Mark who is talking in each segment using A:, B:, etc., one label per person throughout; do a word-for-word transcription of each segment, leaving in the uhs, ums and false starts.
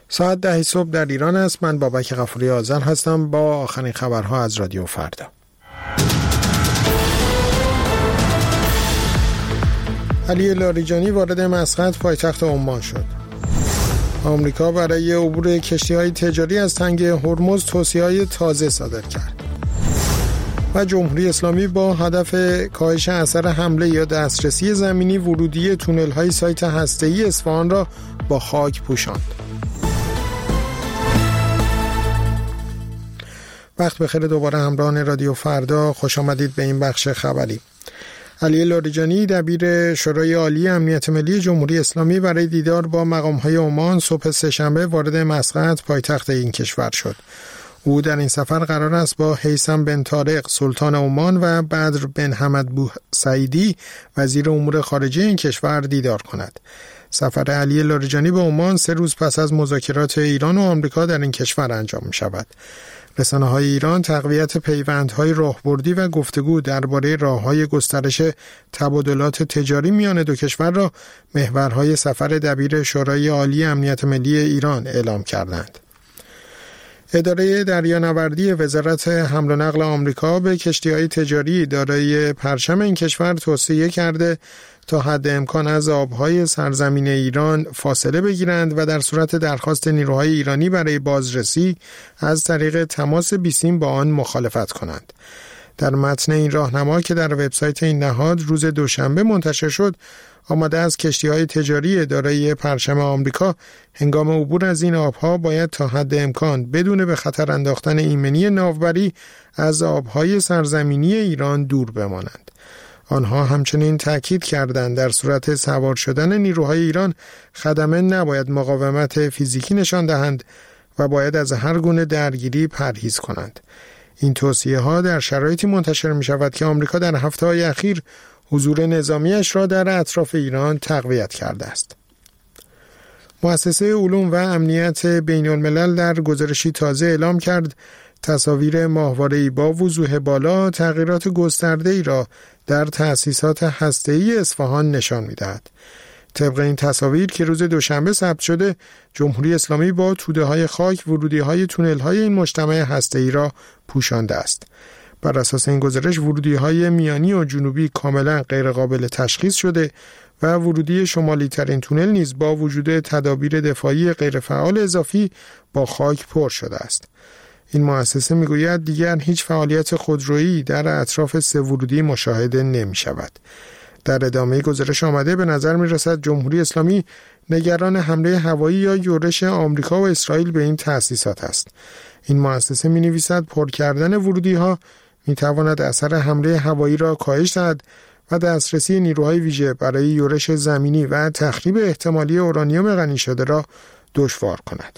A: ساعت ده صبح در ایران است. من بابک غفوری آذر هستم با آخرین خبرها از رادیو فردا. علی لاریجانی وارد مسقط پایتخت عمان شد. آمریکا برای عبور کشتی‌های تجاری از تنگ هرمز توصیه‌های تازه صادر کرد. و جمهوری اسلامی با هدف کاهش اثر حمله یا دسترسی زمینی ورودی تونل‌های سایت هسته‌ای اصفهان را با خاک پوشاند. وقت بخیر دوباره همراهان رادیو فردا، خوش آمدید به این بخش خبری. علی لاریجانی دبیر شورای عالی امنیت ملی جمهوری اسلامی برای دیدار با مقام‌های عمان صبح سه‌شنبه وارد مسقط پایتخت این کشور شد. او در این سفر قرار است با هیثم بن طارق سلطان عمان و بدر بن حمد بوسعیدی وزیر امور خارجه این کشور دیدار کند. سفر علی لاریجانی به عمان سه روز پس از مذاکرات ایران و آمریکا در این کشور انجام می شود. رسانه‌های ایران تقویت پیوندهای راهبردی و گفتگو درباره راه‌های گسترش تبادلات تجاری میان دو کشور را محورهای سفر دبیر شورای عالی امنیت ملی ایران اعلام کردند. اداره دریانوردی وزارت حمل و نقل آمریکا به کشتی‌های تجاری دارای پرچم این کشور توصیه کرده تا حد امکان از آبهای سرزمین ایران فاصله بگیرند و در صورت درخواست نیروهای ایرانی برای بازرسی از طریق تماس بیسیم با آن مخالفت کنند. در متن این راهنما که در وبسایت این نهاد روز دوشنبه منتشر شد، آمده از کشتی‌های تجاری دارای پرچم آمریکا هنگام عبور از این آبها باید تا حد امکان بدون به خطر انداختن ایمنی ناوبری از آبهای سرزمینی ایران دور بمانند. آنها همچنین تاکید کردند در صورت سوار شدن نیروهای ایران خدمه نباید مقاومت فیزیکی نشان دهند و باید از هر گونه درگیری پرهیز کنند. این توصیه ها در شرایطی منتشر می شود که آمریکا در هفته های اخیر حضور نظامیش را در اطراف ایران تقویت کرده است. مؤسسه علوم و امنیت بین الملل در گزارشی تازه اعلام کرد تصاویر ماهواره‌ای با وضوح بالا تغییرات گسترده‌ای را در تأسیسات هسته‌ای اصفهان نشان می‌دهد. طبق این تصاویر که روز دوشنبه ثبت شده، جمهوری اسلامی با توده‌های خاک ورودی‌های تونل‌های این مجتمع هسته‌ای را پوشانده است. بر اساس این گزارش ورودی‌های میانی و جنوبی کاملا غیرقابل تشخیص شده و ورودی شمالی ترین تونل نیز با وجود تدابیر دفاعی غیرفعال اضافی با خاک پر شده است. این مؤسسه میگوید دیگر هیچ فعالیت خودرویی در اطراف سه ورودی مشاهده نمی شود. در ادامه گزارش آمده به نظر می رسد جمهوری اسلامی نگران حمله هوایی یا یورش آمریکا و اسرائیل به این تأسیسات است. این مؤسسه می نویسد پر کردن ورودی ها می تواند اثر حمله هوایی را کاهش دهد و دسترسی نیروهای ویژه برای یورش زمینی و تخریب احتمالی اورانیوم غنی شده را دشوار کند.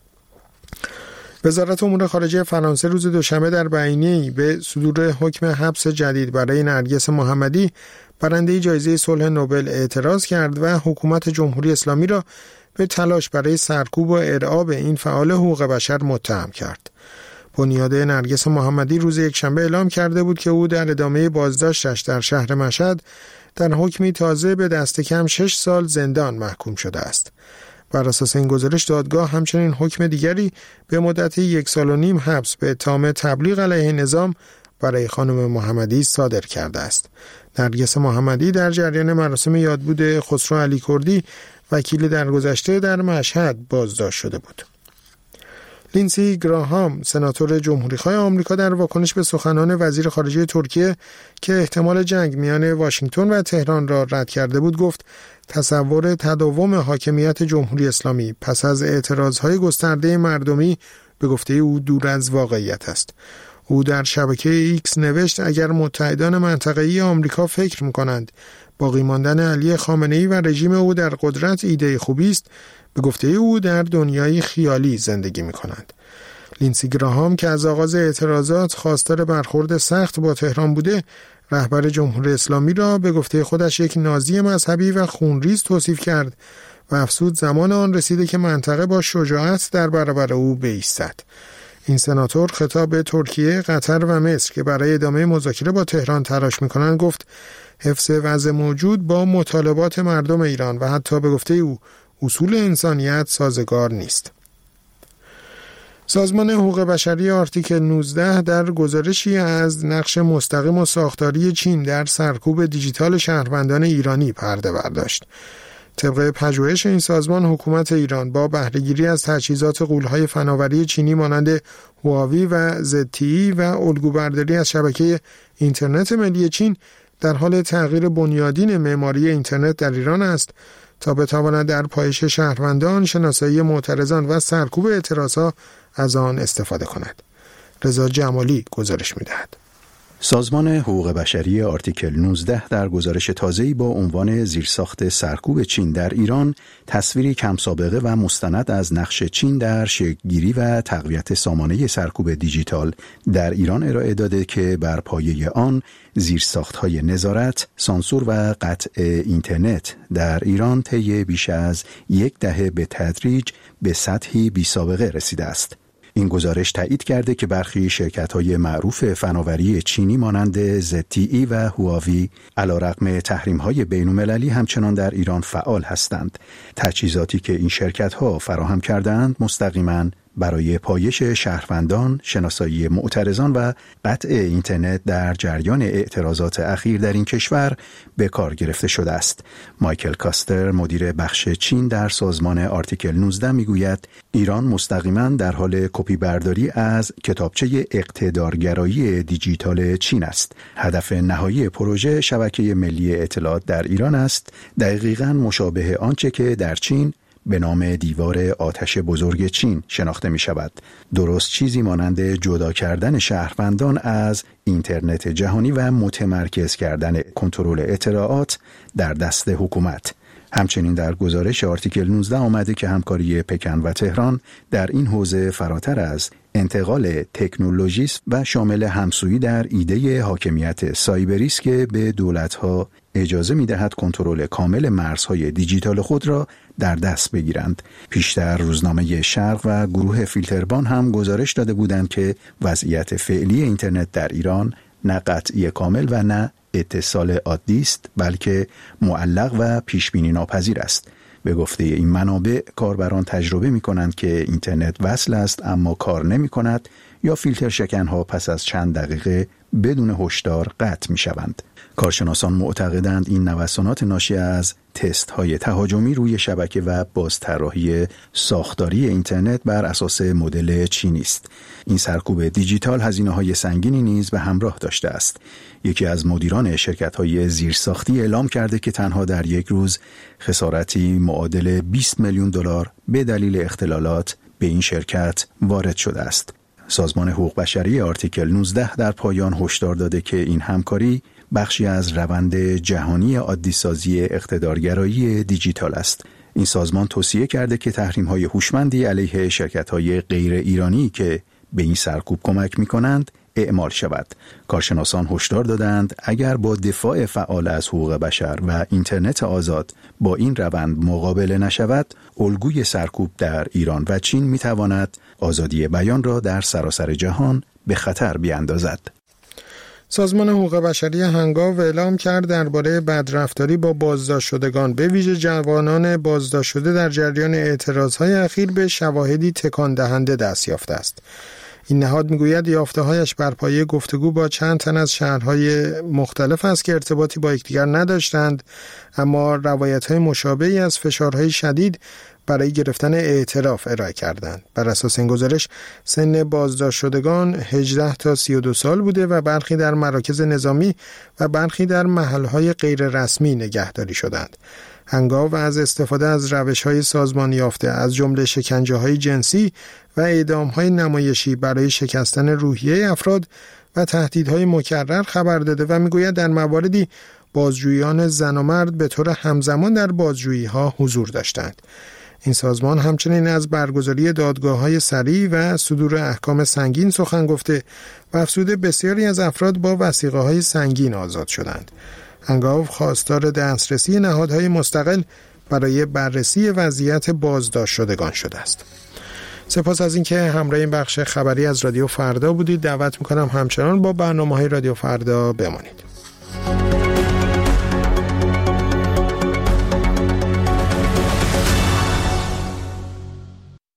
A: وزارت امور خارجه فرانسه روز دوشنبه در بیانیه‌ای به صدور حکم حبس جدید برای نرگس محمدی برنده جایزه صلح نوبل اعتراض کرد و حکومت جمهوری اسلامی را به تلاش برای سرکوب و ارعاب این فعال حقوق بشر متهم کرد. بنیاده نرگس محمدی روز یکشنبه اعلام کرده بود که او در ادامه بازداشتش در شهر مشهد در حکمی تازه به دست کم شش سال زندان محکوم شده است. بر اساس این گزارش دادگاه همچنین حکم دیگری به مدت یک سال و نیم حبس به اتهام تبلیغ علیه نظام برای خانم محمدی صادر کرده است. نرگس محمدی در جریان مراسم یادبود خسرو علی کردی وکیل درگذشته در مشهد بازداشت شده بود. لینسی گراهام سناتور جمهوریخواه آمریکا در واکنش به سخنان وزیر خارجه ترکیه که احتمال جنگ میان واشنگتن و تهران را رد کرده بود گفت تصور تداوم حاکمیت جمهوری اسلامی پس از اعتراضهای گسترده مردمی به گفته او دور از واقعیت است. او در شبکه ایکس نوشت اگر متحدان منطقه‌ای آمریکا فکر می‌کنند باقی ماندن علی خامنه‌ای و رژیم او در قدرت ایده خوبی است، به گفته او در دنیای خیالی زندگی می‌کنند. لینسی گراهام که از آغاز اعتراضات خواستار برخورد سخت با تهران بوده، رهبر جمهوری اسلامی را به گفته خودش یک نازی مذهبی و خونریز توصیف کرد و افزود زمان آن رسیده که منطقه با شجاعت در برابر او بایستد. این سناتور خطاب به ترکیه، قطر و مصر که برای ادامه مذاکره با تهران تلاش می‌کنند گفت حفظ وضع موجود با مطالبات مردم ایران و حتی به گفته او اصول انسانیت سازگار نیست. سازمان حقوق بشری آرتیکل نوزده در گزارشی از نقش مستقیم و ساختاری چین در سرکوب دیجیتال شهروندان ایرانی پرده برداشت. طبق پژوهش این سازمان، حکومت ایران با بهره‌گیری از تجهیزات غول‌های فناوری چینی مانند هواوی و زد تی ای و الگوبرداری از شبکه اینترنت ملی چین در حال تغییر بنیادین معماری اینترنت در ایران است تا بتواند در پایش شهروندان، شناسایی معترضان و سرکوب اعتراضها از آن استفاده کند. رضا جمالی گزارش می‌دهد.
B: سازمان حقوق بشری آرتیکل نوزده در گزارش تازه‌ای با عنوان زیرساخت سرکوب چین در ایران، تصویری کم سابقه و مستند از نقش چین در شکل‌گیری و تقویت سامانه سرکوب دیجیتال در ایران ارائه داده که بر پایه آن زیرساخت‌های نظارت، سانسور و قطع اینترنت در ایران طی بیش از یک دهه به تدریج به سطحی بی‌سابقه رسیده است. این گزارش تایید کرده که برخی شرکت‌های معروف فناوری چینی مانند زد تی ای و هواوی علیرغم تحریم‌های بین‌المللی همچنان در ایران فعال هستند. تجهیزاتی که این شرکت‌ها فراهم کردند مستقیماً برای پایش شهروندان، شناسایی معترضان و قطع اینترنت در جریان اعتراضات اخیر در این کشور به کار گرفته شده است. مایکل کاستر، مدیر بخش چین در سازمان آرتیکل نوزده میگوید ایران مستقیما در حال کپی برداری از کتابچه اقتدارگرایی دیجیتال چین است. هدف نهایی پروژه شبکه ملی اطلاعات در ایران است، دقیقاً مشابه آنچه که در چین به نام دیوار آتش بزرگ چین شناخته می شود. درست چیزی مانند جدا کردن شهروندان از اینترنت جهانی و متمرکز کردن کنترل اطلاعات در دست حکومت. همچنین در گزارش آرتیکل نوزده آمده که همکاری پکن و تهران در این حوزه فراتر از انتقال تکنولوژی است و شامل همسویی در ایده حاکمیت سایبری است که به دولت‌ها اجازه می‌دهد کنترل کامل مرزهای دیجیتال خود را در دست بگیرند. پیشتر روزنامه شرق و گروه فیلتربان هم گزارش داده بودند که وضعیت فعلی اینترنت در ایران نه قطعی کامل و نه اتصال عادی است، بلکه معلق و پیشبینی ناپذیر است. به گفته این منابع، کاربران تجربه می کنند که اینترنت وصل است اما کار نمی کند یا فیلتر شکنها پس از چند دقیقه بدون هشدار قطع می شوند. کارشناسان معتقدند این نوسانات ناشی از تست های تهاجمی روی شبکه و بازطراحی ساختاری اینترنت بر اساس مدل چینی است. این سرکوب دیجیتال هزینه های سنگینی نیز به همراه داشته است. یکی از مدیران شرکت های زیرساختی اعلام کرده که تنها در یک روز خسارتی معادل بیست میلیون دلار به دلیل اختلالات به این شرکت وارد شده است. سازمان حقوق بشری آرتیکل نوزده در پایان هشدار داده که این همکاری بخشی از روند جهانی عادی‌سازی اقتدارگرایی دیجیتال است. این سازمان توصیه کرده که تحریم‌های هوشمندی علیه شرکت‌های غیر ایرانی که به این سرکوب کمک می‌کنند اعمال شود. کارشناسان هشدار دادند اگر با دفاع فعال از حقوق بشر و اینترنت آزاد با این روند مقابله نشود، الگوی سرکوب در ایران و چین می‌تواند آزادی بیان را در سراسر جهان به خطر بیاندازد.
A: سازمان حقوق بشری هنگاو اعلام کرد درباره بدرفتاری با بازداشت شدگان به ویژه جوانان بازداشت شده در جریان اعتراضهای اخیر به شواهدی تکان دهنده دست یافته است. این نهاد میگوید یافته‌هایش بر پایه گفتگو با چند تن از شهرهای مختلف است که ارتباطی با یکدیگر نداشتند، اما روایت‌های مشابهی از فشارهای شدید برای گرفتن اعتراف ارائه کردند. بر اساس این گزارش سن بازداشت شدگان هجده تا سی و دو سال بوده و برخی در مراکز نظامی و برخی در محلهای غیر رسمی نگهداری شدند. هنگاو از استفاده از روش‌های سازمان یافته از جمله شکنجه‌های جنسی و اعدام‌های نمایشی برای شکستن روحیه افراد و تهدیدهای مکرر خبر داده و میگوید در مواردی بازجویان زن و مرد به طور همزمان در بازجویی‌ها حضور داشتند. این سازمان همچنین از برگزاری دادگاه‌های سریع و صدور احکام سنگین سخن گفته و افزوده بسیاری از افراد با وثیقه‌های سنگین آزاد شدند. هنگاو خواستار دسترسی نهادهای مستقل برای بررسی وضعیت بازداشت شدگان شده است. سپاس از اینکه همراه این بخش خبری از رادیو فردا بودید. دعوت می‌کنم همچنان با برنامه‌های رادیو فردا بمانید.